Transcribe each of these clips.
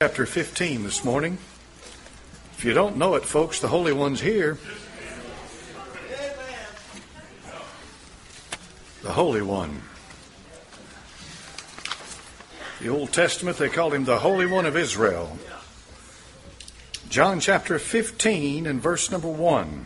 Chapter 15 this morning. If you don't know it, folks, the Holy One's here. The Holy One. The Old Testament, they called him the Holy One of Israel. John chapter 15 and verse number 1.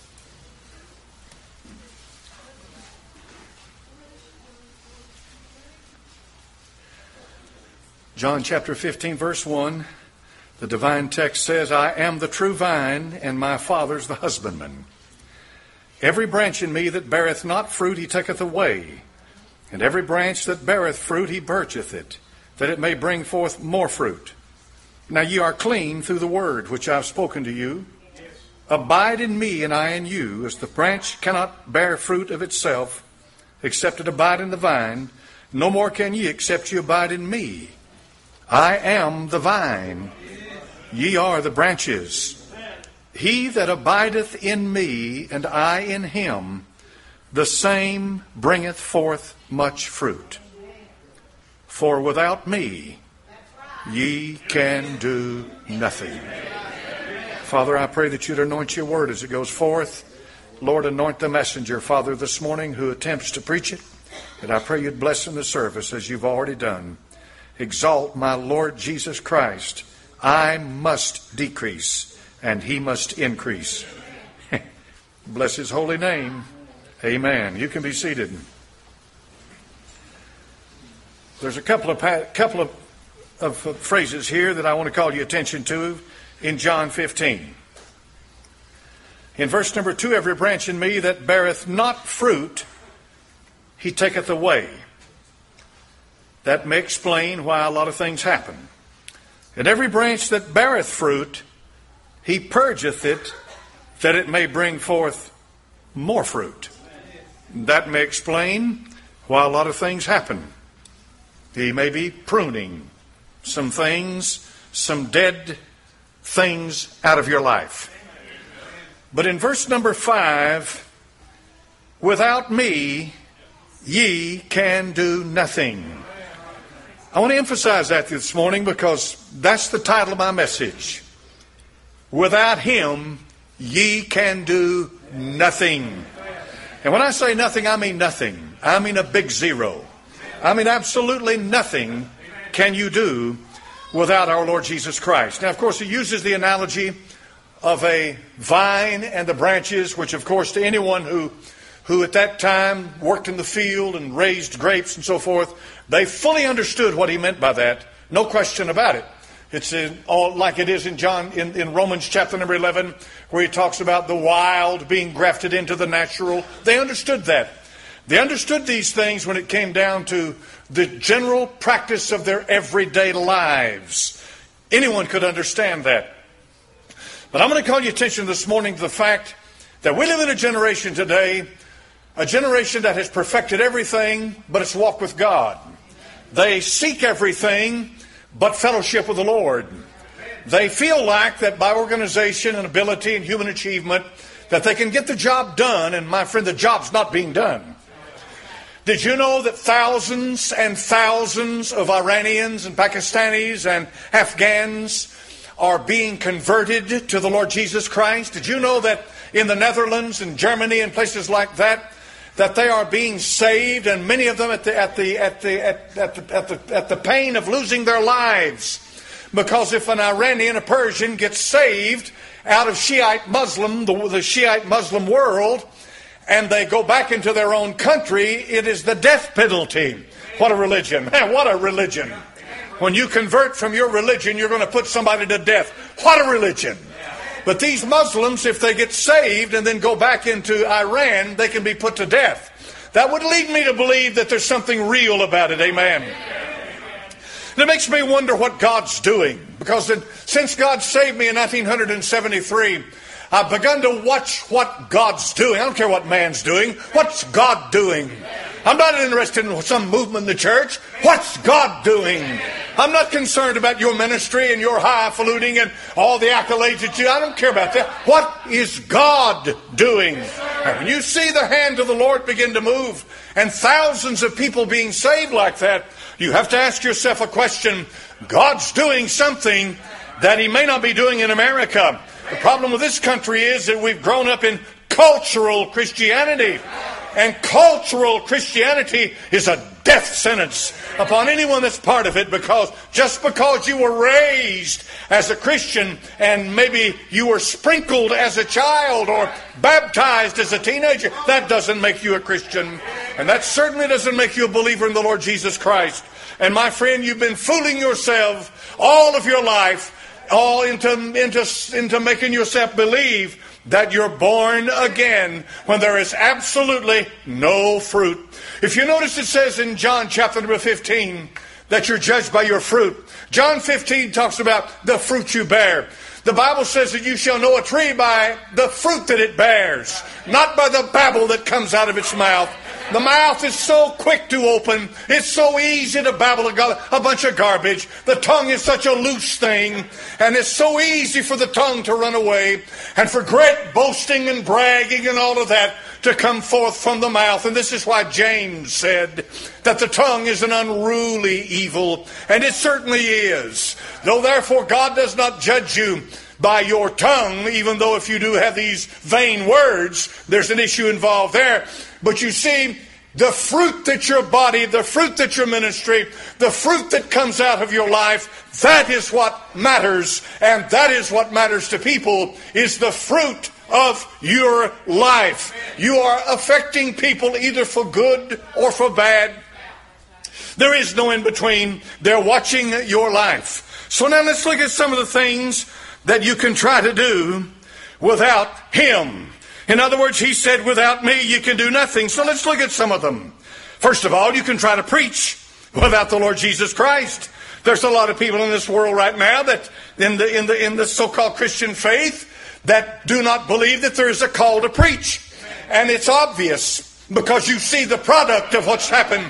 John chapter 15, verse 1, the divine text says, I am the true vine, and my Father's the husbandman. Every branch in me that beareth not fruit he taketh away, and every branch that beareth fruit he purgeth it, that it may bring forth more fruit. Now ye are clean through the word which I have spoken to you. Abide in me, and I in you, as the branch cannot bear fruit of itself, except it abide in the vine. No more can ye, except ye abide in me. I am the vine, ye are the branches. He that abideth in me, and I in him, the same bringeth forth much fruit. For without me, ye can do nothing. Father, I pray that you'd anoint your word as it goes forth. Lord, anoint the messenger, Father, this morning who attempts to preach it. And I pray you'd bless in the service as you've already done. Exalt my Lord Jesus Christ. I must decrease, and he must increase. Bless his holy name. Amen. You can be seated. There's a couple of phrases here that I want to call your attention to in John 15. In verse number 2, every branch in me that beareth not fruit, he taketh away. That may explain why a lot of things happen. And every branch that beareth fruit, he purgeth it, that it may bring forth more fruit. That may explain why a lot of things happen. He may be pruning some things, some dead things out of your life. But in verse number 5, without me, ye can do nothing. I want to emphasize that this morning because that's the title of my message. Without him, ye can do nothing. And when I say nothing, I mean nothing. I mean a big zero. I mean absolutely nothing can you do without our Lord Jesus Christ. Now, of course, he uses the analogy of a vine and the branches, which, of course, to anyone who at that time worked in the field and raised grapes and so forth, they fully understood what he meant by that. No question about it. It's all like it is in Romans chapter number 11, where he talks about the wild being grafted into the natural. They understood that. They understood these things when it came down to the general practice of their everyday lives. Anyone could understand that. But I'm going to call your attention this morning to the fact that we live in a generation today, a generation that has perfected everything but its walk with God. They seek everything but fellowship with the Lord. They feel like that by organization and ability and human achievement that they can get the job done, and my friend, the job's not being done. Did you know that thousands and thousands of Iranians and Pakistanis and Afghans are being converted to the Lord Jesus Christ? Did you know that in the Netherlands and Germany and places like that they are being saved, and many of them at the pain of losing their lives? Because if an Iranian, a Persian, gets saved out of Shiite Muslim, the Shiite Muslim world, and they go back into their own country, it is the death penalty. What a religion. Man, what a religion. When you convert from your religion, you're going to put somebody to death. What a religion. But these Muslims, if they get saved and then go back into Iran, they can be put to death. That would lead me to believe that there's something real about it. Amen. And it makes me wonder what God's doing. Because since God saved me in 1973, I've begun to watch what God's doing. I don't care what man's doing. What's God doing? I'm not interested in some movement in the church. What's God doing? I'm not concerned about your ministry and your highfalutin and all the accolades that I don't care about that. What is God doing? And when you see the hand of the Lord begin to move and thousands of people being saved like that, You have to ask yourself a question. God's doing something that He may not be doing in America. The problem with this country is that we've grown up in cultural Christianity. And cultural Christianity is a death sentence upon anyone that's part of it, because just because you were raised as a Christian and maybe you were sprinkled as a child or baptized as a teenager, that doesn't make you a Christian. And that certainly doesn't make you a believer in the Lord Jesus Christ. And my friend, you've been fooling yourself all of your life, all into making yourself believe that you're born again when there is absolutely no fruit. If you notice, it says in John chapter number 15 that you're judged by your fruit. John 15 talks about the fruit you bear. The Bible says that you shall know a tree by the fruit that it bears, not by the babble that comes out of its mouth. The mouth is so quick to open. It's so easy to babble a bunch of garbage. The tongue is such a loose thing. And it's so easy for the tongue to run away. And for great boasting and bragging and all of that to come forth from the mouth. And this is why James said that the tongue is an unruly evil. And it certainly is. Though therefore God does not judge you by your tongue, even though if you do have these vain words, there's an issue involved there. But you see, the fruit that your body, the fruit that your ministry, the fruit that comes out of your life, that is what matters. And that is what matters to people, is the fruit of your life. You are affecting people either for good or for bad. There is no in between. They're watching your life. So now let's look at some of the things that you can try to do without Him. In other words, He said, without me you can do nothing. So let's look at some of them. First of all, you can try to preach without the Lord Jesus Christ. There's a lot of people in this world right now that in the so-called Christian faith that do not believe that there is a call to preach. And it's obvious because you see the product of what's happened.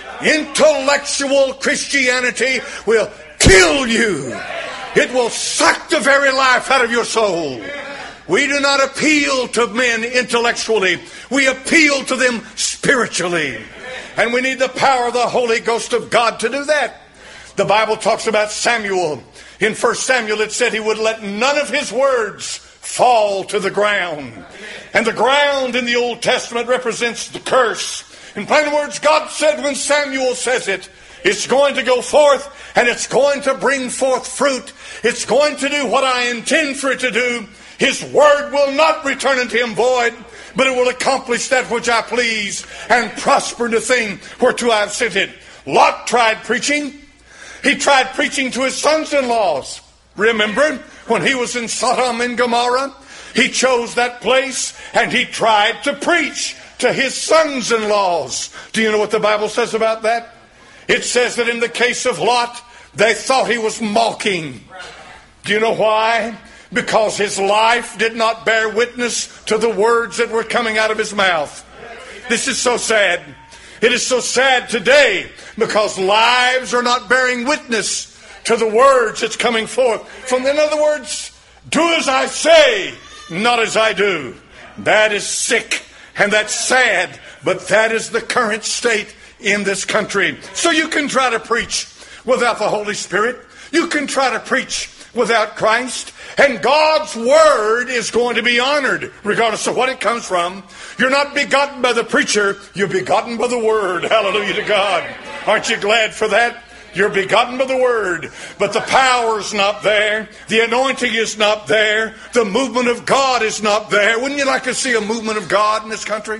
Intellectual Christianity will kill you. It will suck the very life out of your soul. We do not appeal to men intellectually. We appeal to them spiritually. And we need the power of the Holy Ghost of God to do that. The Bible talks about Samuel. In 1 Samuel it said he would let none of his words fall to the ground. And the ground in the Old Testament represents the curse. In plain words, God said when Samuel says it, it's going to go forth and it's going to bring forth fruit. It's going to do what I intend for it to do. His word will not return unto Him void, but it will accomplish that which I please and prosper in the thing whereto I have sent it. Lot tried preaching. He tried preaching to his sons-in-laws. Remember when he was in Sodom and Gomorrah? He chose that place and he tried to preach to his sons-in-laws. Do you know what the Bible says about that? It says that in the case of Lot, they thought he was mocking. Do you know why? Because his life did not bear witness to the words that were coming out of his mouth. This is so sad. It is so sad today because lives are not bearing witness to the words that's coming forth. From, in other words, do as I say, not as I do. That is sick and that's sad, but that is the current state in this country. So you can try to preach without the Holy Spirit. You can try to preach without Christ. And God's word is going to be honored regardless of what it comes from. You're not begotten by the preacher. You're begotten by the word. Hallelujah to God. Aren't you glad for that? You're begotten by the word. But the power's not there. The anointing is not there. The movement of God is not there. Wouldn't you like to see a movement of God in this country?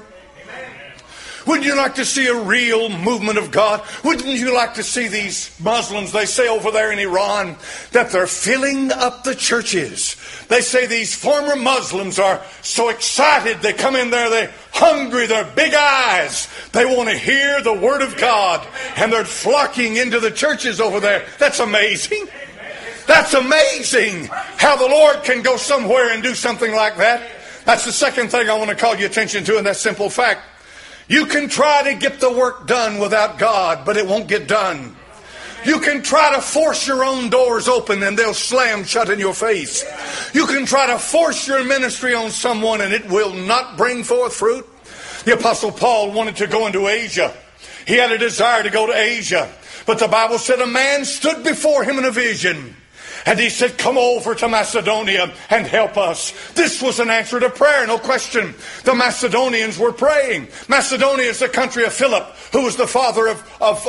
Wouldn't you like to see a real movement of God? Wouldn't you like to see these Muslims, they say over there in Iran, that they're filling up the churches. They say these former Muslims are so excited. They come in there, they're hungry, they're big eyes. They want to hear the Word of God. And they're flocking into the churches over there. That's amazing. That's amazing how the Lord can go somewhere and do something like that. That's the second thing I want to call your attention to, and that simple fact. You can try to get the work done without God, but it won't get done. You can try to force your own doors open and they'll slam shut in your face. You can try to force your ministry on someone and it will not bring forth fruit. The Apostle Paul wanted to go into Asia. He had a desire to go to Asia. But the Bible said a man stood before him in a vision. And he said, come over to Macedonia and help us. This was an answer to prayer, no question. The Macedonians were praying. Macedonia is the country of Philip, who was the father of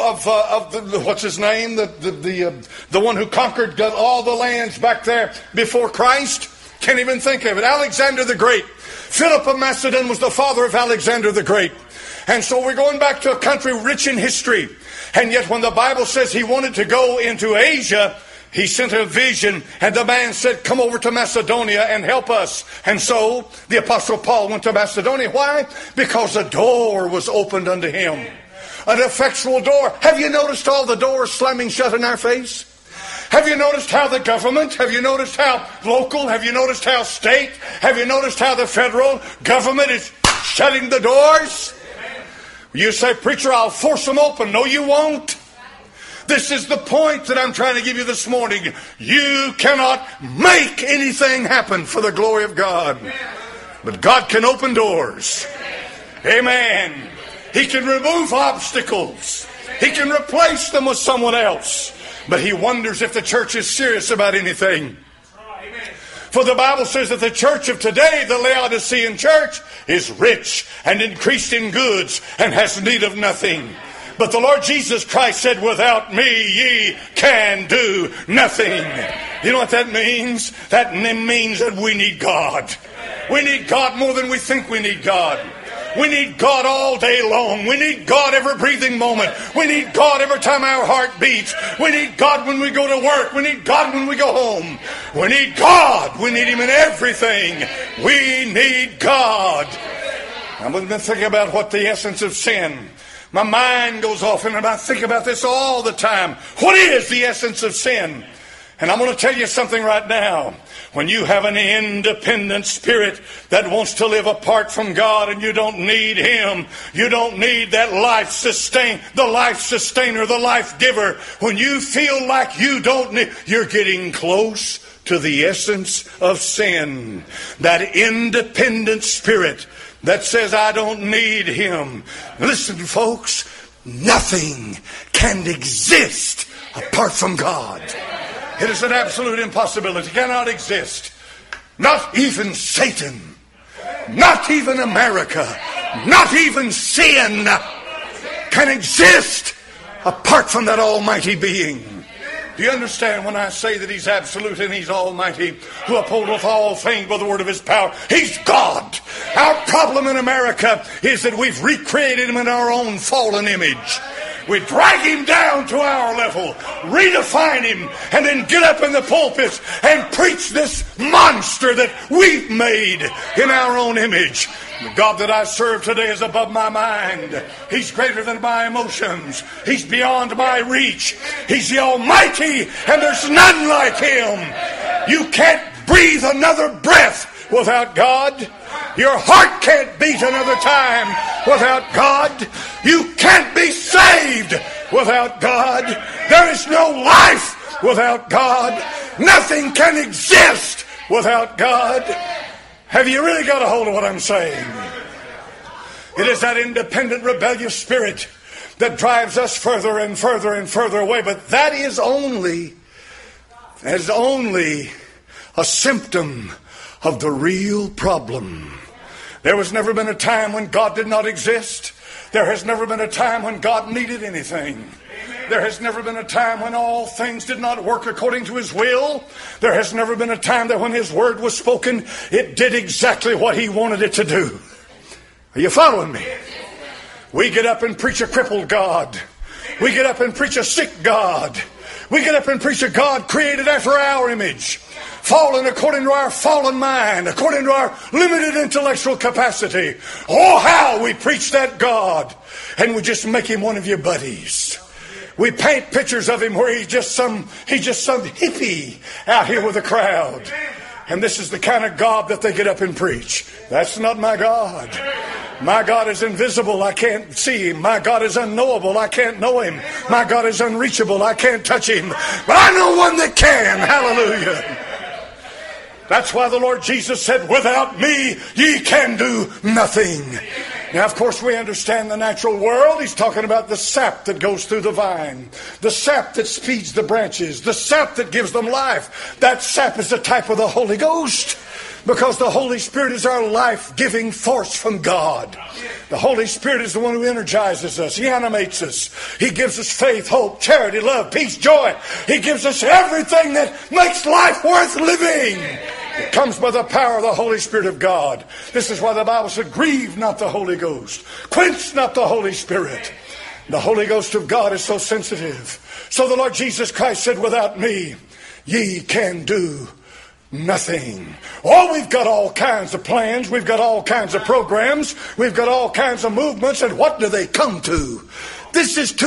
what's his name? The one who conquered all the lands back there before Christ. Can't even think of it. Alexander the Great. Philip of Macedon was the father of Alexander the Great. And so we're going back to a country rich in history. And yet when the Bible says he wanted to go into Asia, he sent a vision, and the man said, come over to Macedonia and help us. And so the Apostle Paul went to Macedonia. Why? Because a door was opened unto him. An effectual door. Have you noticed all the doors slamming shut in our face? Have you noticed how the government, have you noticed how local, have you noticed how state, have you noticed how the federal government is shutting the doors? You say, preacher, I'll force them open. No, you won't. This is the point that I'm trying to give you this morning. You cannot make anything happen for the glory of God. But God can open doors. Amen. He can remove obstacles. He can replace them with someone else. But he wonders if the church is serious about anything. For the Bible says that the church of today, the Laodicean church, is rich and increased in goods and has need of nothing. But the Lord Jesus Christ said, without me ye can do nothing. You know what that means? That means that we need God. We need God more than we think we need God. We need God all day long. We need God every breathing moment. We need God every time our heart beats. We need God when we go to work. We need God when we go home. We need God. We need Him in everything. We need God. I've been thinking about what the essence of sin. My mind goes off and I think about this all the time. What is the essence of sin? And I'm going to tell you something right now. When you have an independent spirit that wants to live apart from God and you don't need Him, you don't need that life sustainer, the life giver. When you feel like you don't need, you're getting close to the essence of sin. That independent spirit that says, I don't need Him. Listen, folks, nothing can exist apart from God. It is an absolute impossibility. It cannot exist. Not even Satan. Not even America. Not even sin can exist apart from that almighty being. Do you understand when I say that He's absolute and He's almighty, who upholdeth all things by the word of His power? He's God. Our problem in America is that we've recreated Him in our own fallen image. We drag Him down to our level, redefine Him, and then get up in the pulpits and preach this monster that we've made in our own image. The God that I serve today is above my mind. He's greater than my emotions. He's beyond my reach. He's the Almighty, and there's none like Him. You can't breathe another breath without God. Your heart can't beat another time without God. You can't be saved without God. There is no life without God. Nothing can exist without God. Have you really got a hold of what I'm saying? It is that independent, rebellious spirit that drives us further and further and further away. But that is only a symptom of the real problem. There has never been a time when God did not exist. There has never been a time when God needed anything. There has never been a time when all things did not work according to His will. There has never been a time that when His word was spoken, it did exactly what He wanted it to do. Are you following me? We get up and preach a crippled God. We get up and preach a sick God. We get up and preach a God created after our image, fallen according to our fallen mind, according to our limited intellectual capacity. Oh, how we preach that God. And we just make Him one of your buddies. We paint pictures of Him where he's just some hippie out here with a crowd. And this is the kind of God that they get up and preach. That's not my God. My God is invisible. I can't see Him. My God is unknowable. I can't know Him. My God is unreachable. I can't touch Him. But I know one that can. Hallelujah. That's why the Lord Jesus said, without me, ye can do nothing. Now, of course, we understand the natural world. He's talking about the sap that goes through the vine, the sap that feeds the branches, the sap that gives them life. That sap is a type of the Holy Ghost, because the Holy Spirit is our life-giving force from God. The Holy Spirit is the one who energizes us. He animates us. He gives us faith, hope, charity, love, peace, joy. He gives us everything that makes life worth living. It comes by the power of the Holy Spirit of God. This is why the Bible said, grieve not the Holy Ghost. Quench not the Holy Spirit. The Holy Ghost of God is so sensitive. So the Lord Jesus Christ said, without me, ye can do nothing. Oh, we've got all kinds of plans. We've got all kinds of programs. We've got all kinds of movements. And what do they come to? This is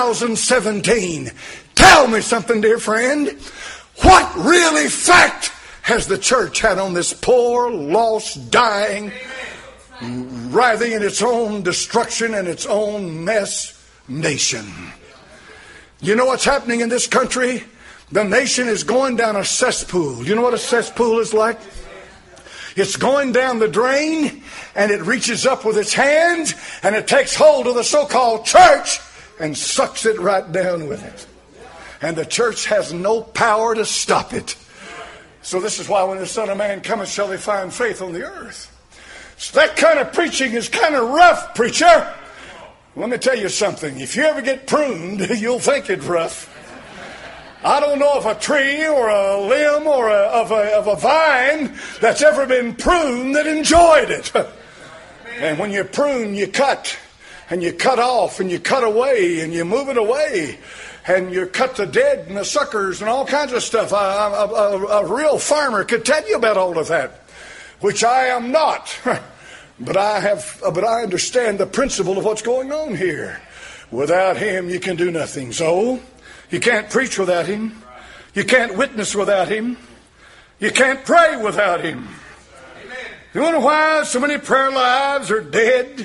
2017. Tell me something, dear friend. What real effect has the church had on this poor, lost, dying, writhing in its own destruction and its own mess nation? You know what's happening in this country? The nation is going down a cesspool. You know what a cesspool is like? It's going down the drain, and it reaches up with its hands, and it takes hold of the so-called church and sucks it right down with it. And the church has no power to stop it. So this is why when the Son of Man cometh, shall they find faith on the earth. So that kind of preaching is kind of rough, preacher. Let me tell you something. If you ever get pruned, you'll think it's rough. I don't know of a tree or a limb or of a vine that's ever been pruned that enjoyed it. And when you prune, you cut. And you cut off and you cut away and you move it away. And you cut the dead and the suckers and all kinds of stuff. A real farmer could tell you about all of that, which I am not. But I understand the principle of what's going on here. Without him, you can do nothing. So you can't preach without him. You can't witness without him. You can't pray without him. You wonder why so many prayer lives are dead?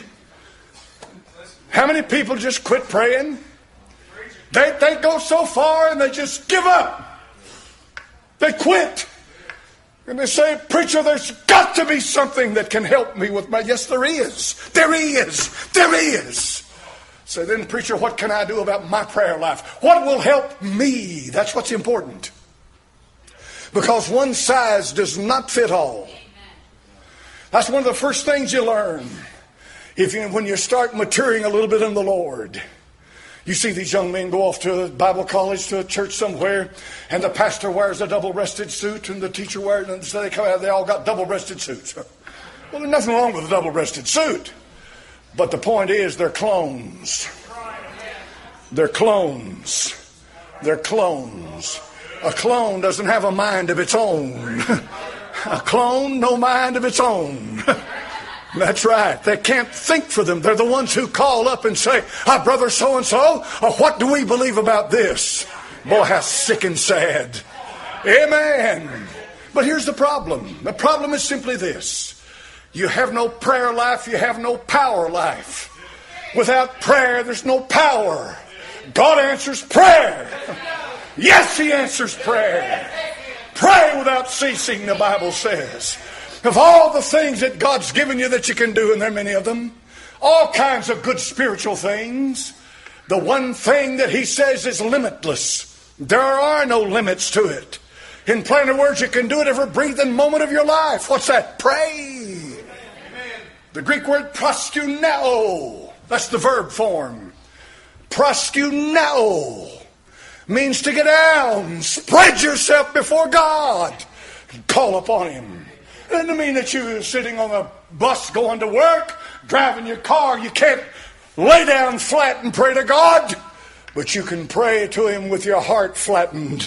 How many people just quit praying? They go so far and they just give up. They quit. And they say, preacher, there's got to be something that can help me with my... Yes, there is. There is. There is. So then, preacher, what can I do about my prayer life? What will help me? That's what's important. Because one size does not fit all. That's one of the first things you learn when you start maturing a little bit in the Lord. You see these young men go off to a Bible college, to a church somewhere, and the pastor wears a double-breasted suit, and the teacher wears, and so they come out, they all got double-breasted suits. Well, there's nothing wrong with a double-breasted suit. But the point is, they're clones. They're clones. They're clones. A clone doesn't have a mind of its own. A clone, no mind of its own. That's right. They can't think for them. They're the ones who call up and say, brother so-and-so, what do we believe about this? Boy, how sick and sad. Amen. But here's the problem. The problem is simply this. You have no prayer life, you have no power life. Without prayer, there's no power. God answers prayer. Yes, he answers prayer. Pray without ceasing, the Bible says. Of all the things that God's given you that you can do, and there are many of them, all kinds of good spiritual things, the one thing that he says is limitless. There are no limits to it. In plainer words, you can do it every breathing moment of your life. What's that? Pray. The Greek word proskuneo, that's the verb form. Proskuneo means to get down, spread yourself before God, and call upon him. It doesn't mean that you're sitting on a bus going to work, driving your car. You can't lay down flat and pray to God, but you can pray to him with your heart flattened,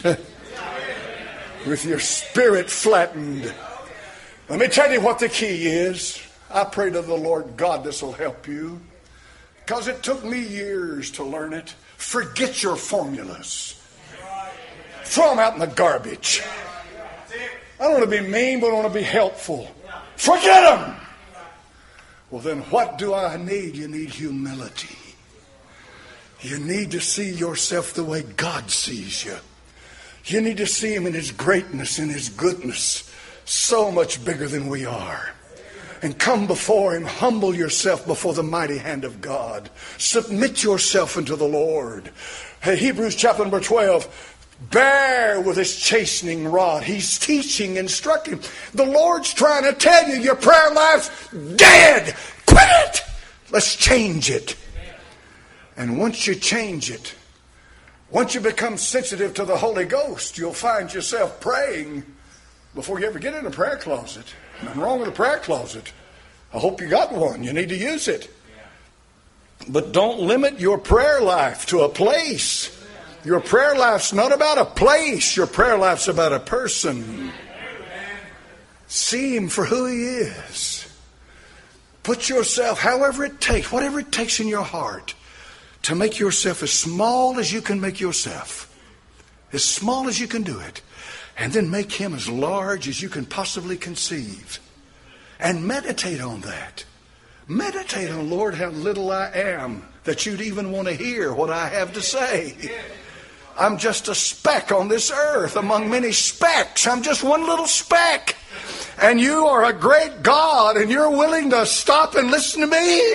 with your spirit flattened. Let me tell you what the key is. I pray to the Lord God this will help you, because it took me years to learn it. Forget your formulas. Throw them out in the garbage. I don't want to be mean, but I want to be helpful. Forget them. Well, then what do I need? You need humility. You need to see yourself the way God sees you. You need to see him in his greatness, in his goodness. so much bigger than we are. And come before Him, humble yourself before the mighty hand of God. Submit yourself unto the Lord. Hey, Hebrews chapter number 12. Bear with His chastening rod. He's teaching, instructing. The Lord's trying to tell you your prayer life's dead. Quit it. Let's change it. And once you change it, once you become sensitive to the Holy Ghost, you'll find yourself praying before you ever get in a prayer closet. Nothing wrong with a prayer closet. I hope you got one. You need to use it. But don't limit your prayer life to a place. Your prayer life's not about a place. Your prayer life's about a person. See Him for who He is. Put yourself, however it takes, whatever it takes in your heart, to make yourself as small as you can make yourself. As small as you can do it. And then make Him as large as you can possibly conceive. And meditate on that. Meditate on, Lord, how little I am, that you'd even want to hear what I have to say. I'm just a speck on this earth among many specks. I'm just one little speck. And you are a great God, and you're willing to stop and listen to me?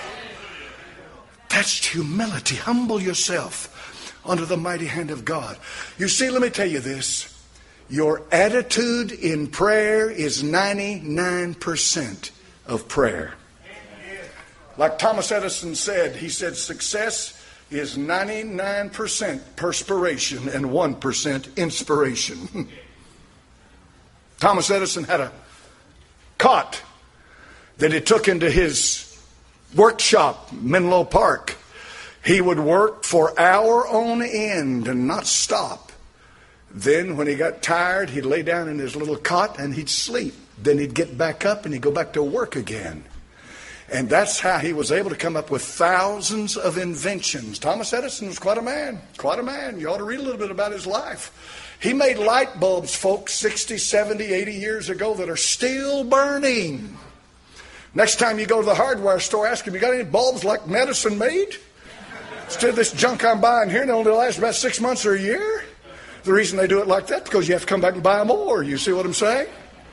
That's humility. Humble yourself under the mighty hand of God. You see, let me tell you this. Your attitude in prayer is 99% of prayer. Like Thomas Edison said, he said success is 99% perspiration and 1% inspiration. Thomas Edison had a cot that he took into his workshop, Menlo Park. He would work for hour on end and not stop. Then when he got tired, he'd lay down in his little cot and he'd sleep. Then he'd get back up and he'd go back to work again. And that's how he was able to come up with thousands of inventions. Thomas Edison was quite a man. Quite a man. You ought to read a little bit about his life. He made light bulbs, folks, 60, 70, 80 years ago that are still burning. Next time you go to the hardware store, ask him, you got any bulbs like Edison made? Instead of this junk I'm buying here, and it only lasts about 6 months or a year. The reason they do it like that, because you have to come back and buy more. You see what I'm saying?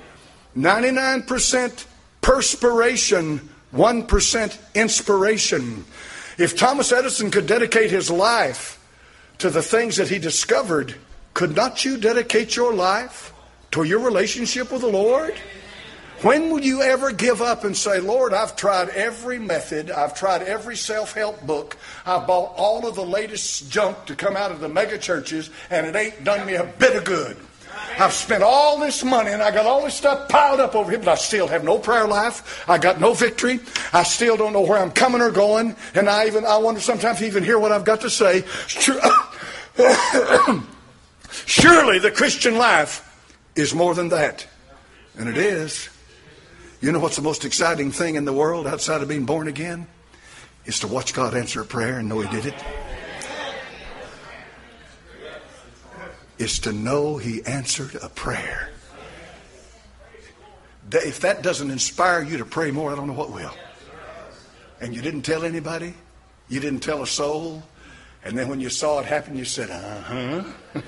99% perspiration, 1% inspiration. If Thomas Edison could dedicate his life to the things that he discovered, could not you dedicate your life to your relationship with the Lord? When will you ever give up and say, Lord, I've tried every method. I've tried every self-help book. I've bought all of the latest junk to come out of the mega churches, and it ain't done me a bit of good. I've spent all this money and I got all this stuff piled up over here, but I still have no prayer life. I got no victory. I still don't know where I'm coming or going. And I wonder sometimes to even hear what I've got to say. Surely the Christian life is more than that. And it is. You know what's the most exciting thing in the world outside of being born again? Is to watch God answer a prayer and know He did it. Is to know He answered a prayer. If that doesn't inspire you to pray more, I don't know what will. And you didn't tell anybody? You didn't tell a soul? And then when you saw it happen, you said, uh-huh.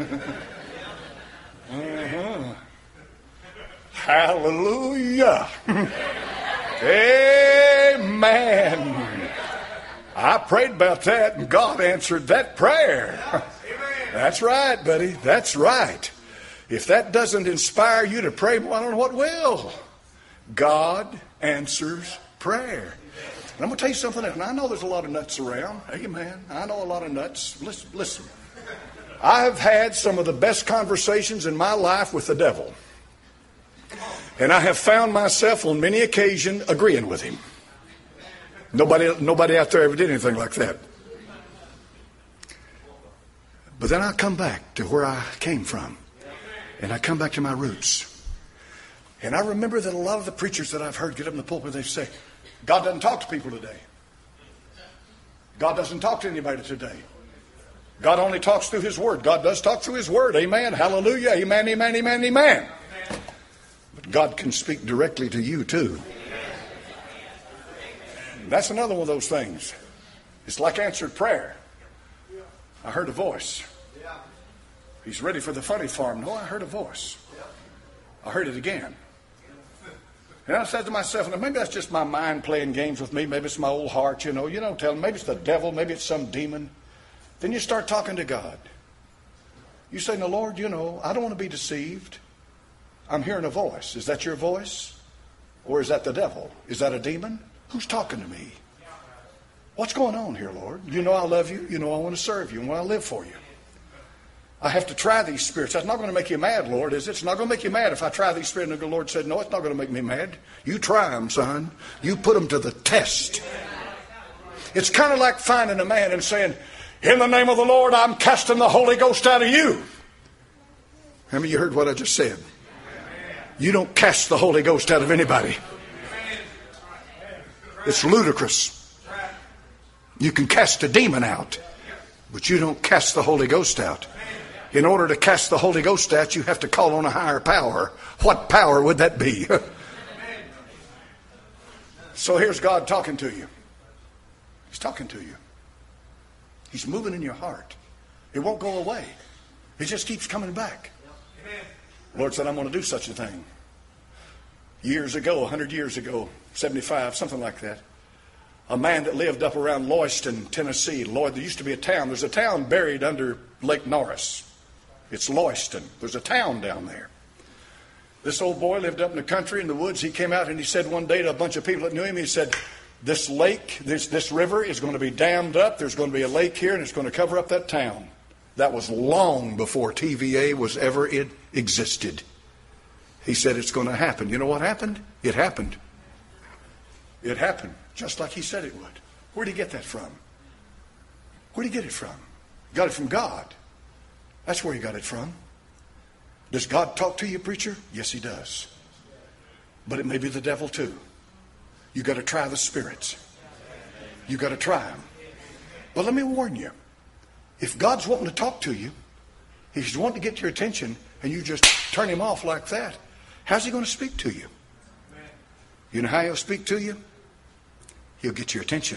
Uh-huh. Hallelujah. Amen. I prayed about that, and God answered that prayer. That's right, buddy. That's right. If that doesn't inspire you to pray more, I don't know what will. God answers prayer. And I'm going to tell you something else. And I know there's a lot of nuts around. Amen. I know a lot of nuts. Listen. I have had some of the best conversations in my life with the devil. And I have found myself on many occasions agreeing with him. Nobody out there ever did anything like that. But then I come back to where I came from. And I come back to my roots. And I remember that a lot of the preachers that I've heard get up in the pulpit, they say, God doesn't talk to people today. God doesn't talk to anybody today. God only talks through His Word. God does talk through His Word. Amen. Hallelujah. Amen, amen, amen, amen. But God can speak directly to you too. That's another one of those things. It's like answered prayer. I heard a voice. He's ready for the funny farm. No, I heard a voice. I heard it again. And I said to myself, now maybe that's just my mind playing games with me. Maybe it's my old heart, you know, tell me, maybe it's the devil, maybe it's some demon. Then you start talking to God. You say, now, Lord, I don't want to be deceived. I'm hearing a voice. Is that your voice? Or is that the devil? Is that a demon? Who's talking to me? What's going on here, Lord? You know I love you. You know I want to serve you and want to live for you. I have to try these spirits. That's not going to make you mad, Lord, is it? It's not going to make you mad if I try these spirits. And the Lord said, no, it's not going to make me mad. You try them, son. You put them to the test. It's kind of like finding a man and saying, in the name of the Lord, I'm casting the Holy Ghost out of you. How many of you heard what I just said? You don't cast the Holy Ghost out of anybody. It's ludicrous. You can cast a demon out, but you don't cast the Holy Ghost out. In order to cast the Holy Ghost out, you have to call on a higher power. What power would that be? So here's God talking to you. He's talking to you. He's moving in your heart. It won't go away. It just keeps coming back. The Lord said, I'm going to do such a thing. Years ago, 100 years ago, 75, something like that, a man that lived up around Loyston, Tennessee. Lord, there used to be a town. There's a town buried under Lake Norris. It's Loyston. There's a town down there. This old boy lived up in the country, in the woods. He came out and he said one day to a bunch of people that knew him, he said, this lake, this river is going to be dammed up. There's going to be a lake here and it's going to cover up that town. That was long before TVA was ever existed. He said it's going to happen. You know what happened? It happened. It happened just like he said it would. Where did he get that from? Where did he get it from? He got it from God. That's where he got it from. Does God talk to you, preacher? Yes, he does. But it may be the devil too. You got to try the spirits. You got to try them. But let me warn you. If God's wanting to talk to you, he's wanting to get your attention, and you just turn him off like that, how's he going to speak to you? You know how he'll speak to you? He'll get your attention.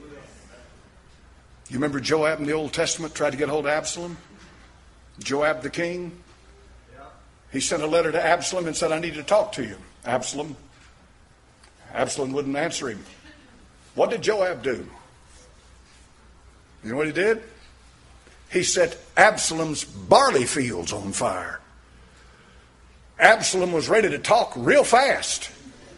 You remember Joab in the Old Testament tried to get hold of Absalom? Joab the king? He sent a letter to Absalom and said, I need to talk to you. Absalom wouldn't answer him. What did Joab do? You know what he did? He set Absalom's barley fields on fire. Absalom was ready to talk real fast.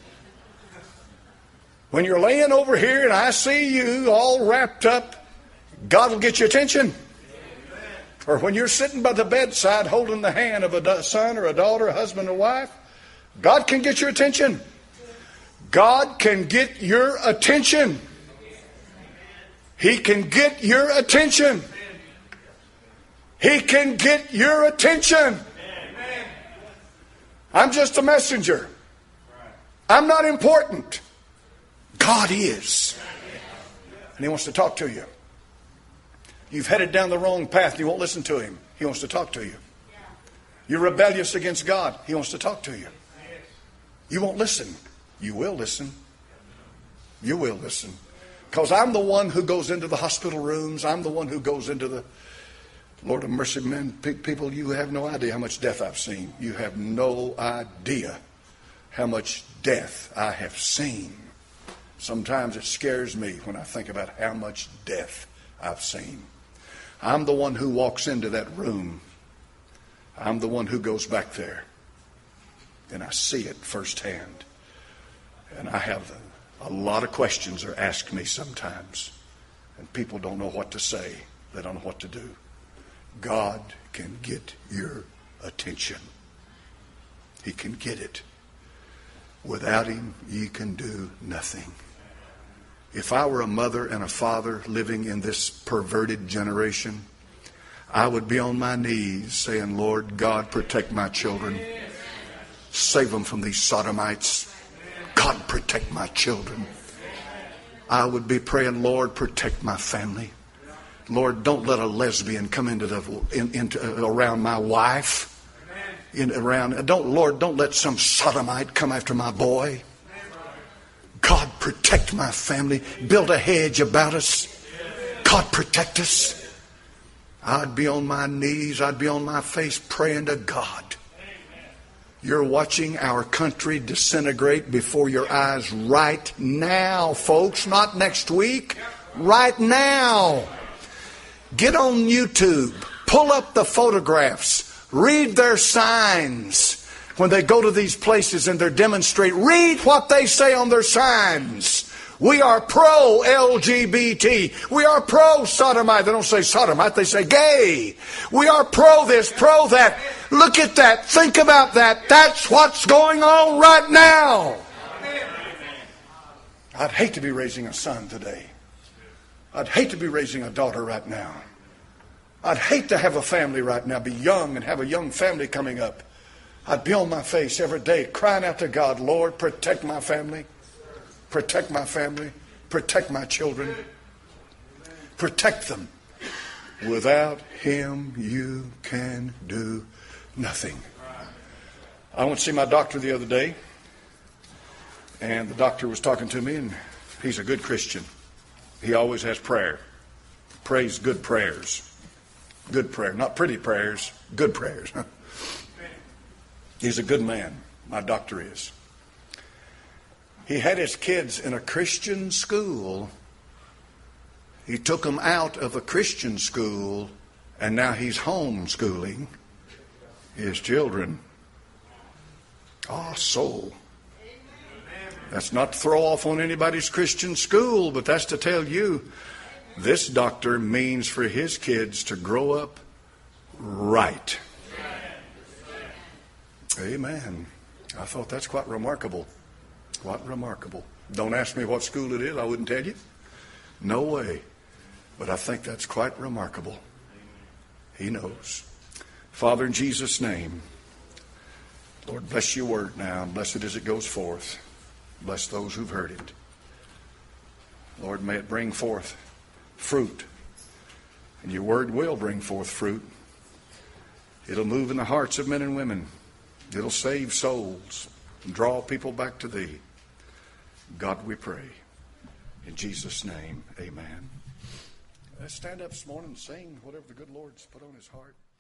When you're laying over here and I see you all wrapped up, God will get your attention. Or when you're sitting by the bedside holding the hand of a son or a daughter, a husband or wife, God can get your attention. God can get your attention. He can get your attention. He can get your attention. I'm just a messenger. I'm not important. God is. And he wants to talk to you. You've headed down the wrong path and you won't listen to him. He wants to talk to you. You're rebellious against God. He wants to talk to you. You won't listen. You will listen. You will listen. Because I'm the one who goes into the hospital rooms. I'm the one who goes into the... Lord of mercy, men, people, you have no idea how much death I've seen. You have no idea how much death I have seen. Sometimes it scares me when I think about how much death I've seen. I'm the one who walks into that room. I'm the one who goes back there. And I see it firsthand. And I have a lot of questions are asked me sometimes. And people don't know what to say. They don't know what to do. God can get your attention. He can get it. Without him, ye can do nothing. If I were a mother and a father living in this perverted generation, I would be on my knees saying, Lord God, protect my children. Save them from these sodomites. God, protect my children. I would be praying, Lord, protect my family. Lord, don't let a lesbian come into around my wife. Lord, don't let some sodomite come after my boy. God, protect my family. Build a hedge about us. God, protect us. I'd be on my knees. I'd be on my face praying to God. You're watching our country disintegrate before your eyes right now, folks. Not next week. Right now. Get on YouTube. Pull up the photographs. Read their signs. When they go to these places and they're demonstrating, read what they say on their signs. We are pro-LGBT. We are pro-sodomite. They don't say sodomite, they say gay. We are pro this, pro that. Look at that. Think about that. That's what's going on right now. I'd hate to be raising a son today. I'd hate to be raising a daughter right now. I'd hate to have a family right now, be young and have a young family coming up. I'd be on my face every day crying out to God, Lord, protect my family. Protect my family. Protect my children. Protect them. Without Him, you can do nothing. I went to see my doctor the other day, and the doctor was talking to me, and he's a good Christian. He always has prayer. Prays good prayers. Good prayer. Not pretty prayers, good prayers. He's a good man. My doctor is. He had his kids in a Christian school. He took them out of a Christian school, and now he's homeschooling his children. Oh, soul. That's not to throw off on anybody's Christian school, but that's to tell you this doctor means for his kids to grow up right. Amen. I thought that's quite remarkable. Quite remarkable. Don't ask me what school it is. I wouldn't tell you. No way. But I think that's quite remarkable. He knows. Father, in Jesus' name, Lord, bless your word now. Bless it as it goes forth. Bless those who've heard it. Lord, may it bring forth fruit. And your word will bring forth fruit. It'll move in the hearts of men and women. It'll save souls and draw people back to thee. God, we pray. In Jesus' name, amen. Let's stand up this morning and sing whatever the good Lord's put on his heart.